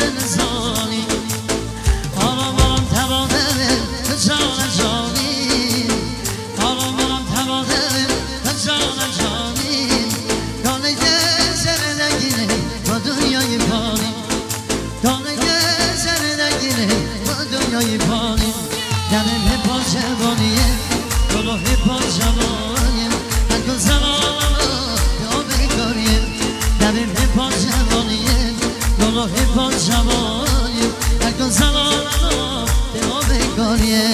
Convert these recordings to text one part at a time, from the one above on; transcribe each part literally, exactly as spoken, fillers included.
نزانی آرام آرام تباده جان جانی آرام آرام تباده جان جانی کانه سر نگیره با دنیای پانی کانه سر نگیره با دنیای پانی دمه پا جوانیه گلوه پا جوانیه هر کن زمان یا بکاریه دمه پا جوانیه گلوه پا جوانیه هر کن زمان یا بکاریه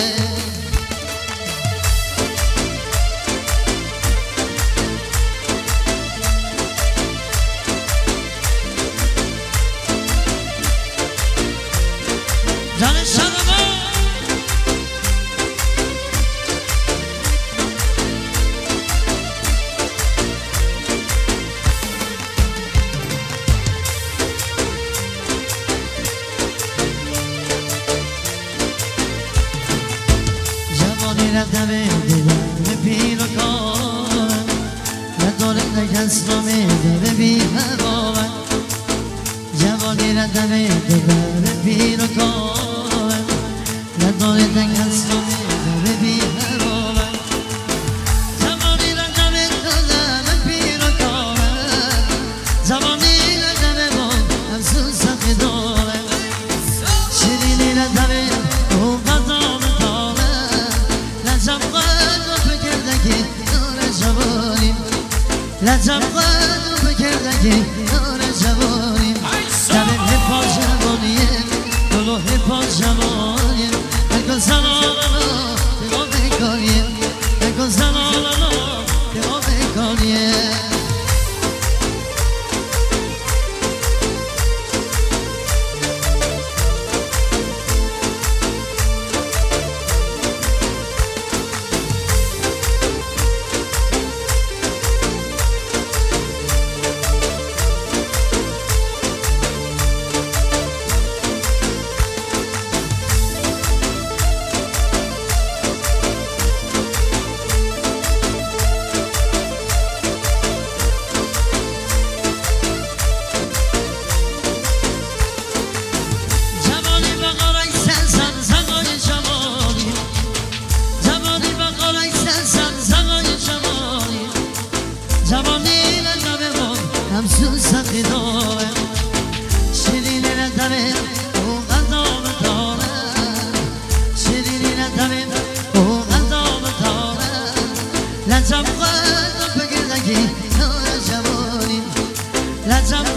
رفتم دلم پیر و کارم نداره نکس نامیده به بی هوام جوانی رفتم دلم پیر و کارم نداره نکس نامیده به بی هوام جوانی رفتم دلم پیر و کارم جوانی رفتم با همسون سخی دارم شیرینی رفتم اون قدام لجم قدو بکردگی نور جوانیم لجم قدو بکردگی نور جوانیم دمه پا جوانیم گلوه پا جوانیم نکن زنانانو دما بکاریم نکن زنانانو دما بکاریم جوانی لطمه بود همسون سخی دارم شیرین لطمه او قدام دارم شیرین لطمه او قدام دارم لطم قدم بگردگی نور جوانیم لطم